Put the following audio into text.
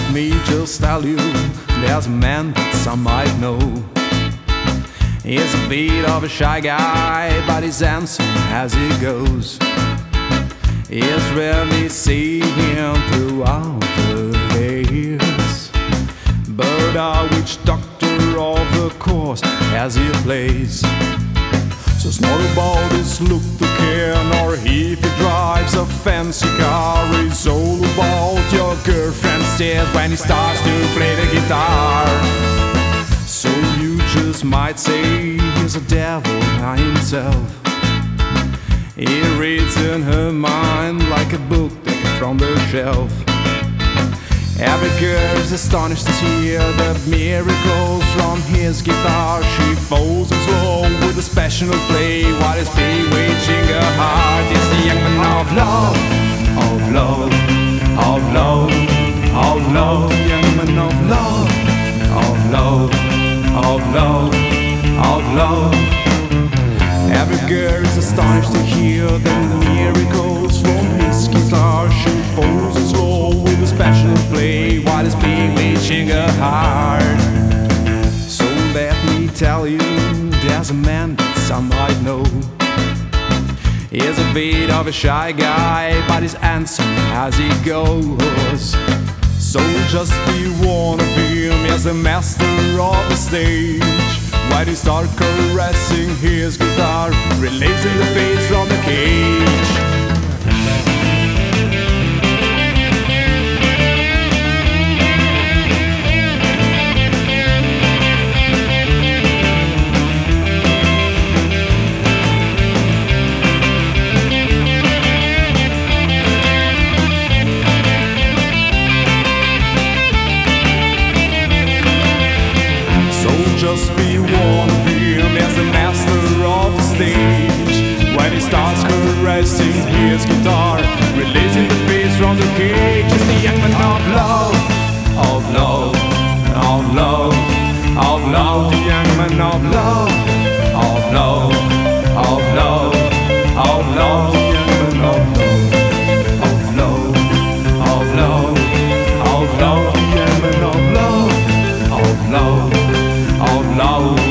me just tell you, there's a man that some might know. He's a bit of a shy guy, but he's handsome as he goes. He's rarely seen him throughout the years, but a witch doctor of the course as he plays. So it's not about his look to care, nor if he drives a fancy car. It's all about your girlfriend's tears when he starts to play the guitar. So you just might say he's a devil by himself. He reads in her mind like a book taken from the shelf. Every girl's astonished to hear the miracles from his guitar. She falls in slow with a special play while he's bewitching her heart. It's the young man of love, of love, of love, of love. The young man of love, of love, of love, of love. Every girl is astonished to hear the miracles from his guitar. She falls in slow with a special play while it's bewitching her heart. So let me tell you, there's a man that some might know. He's a bit of a shy guy, but he's handsome as he goes. So just be warned of him as the master of the stage. When he starts caressing his guitar, releasing the face from the cage. Just be warned of him as the master of the stage. When he starts caressing his guitar, releasing the bass from the cage. It's the young man of love, of love, of love, of love. The young man of love, of love, of love, of love. The young man of love, of love, of love, of love. The young man of love, of love, of love.